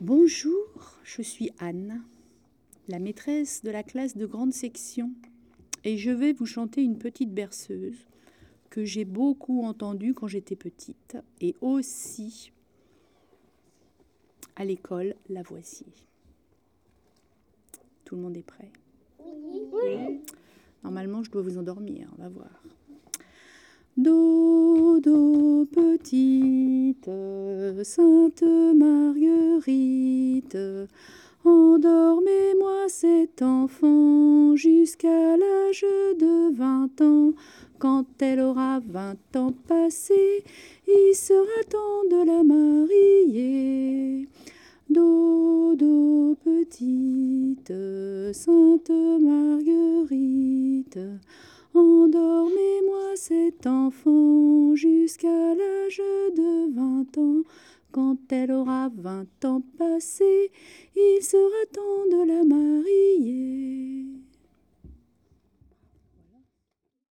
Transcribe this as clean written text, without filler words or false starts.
Bonjour, je suis Anne, la maîtresse de la classe de grande section, et je vais vous chanter une petite berceuse que j'ai beaucoup entendue quand j'étais petite, et aussi à l'école Lavoisier. Tout le monde est prêt? Oui. Normalement, je dois vous endormir, on va voir. Dodo petite, Sainte Marguerite, endormez-moi cet enfant jusqu'à l'âge de 20 ans. Quand elle aura 20 ans passés, il sera temps de la marier. Dodo petite, Sainte Marguerite, endormez-moi cet enfant jusqu'à l'âge de 20 ans. Quand elle aura 20 ans passés, il sera temps de la marier.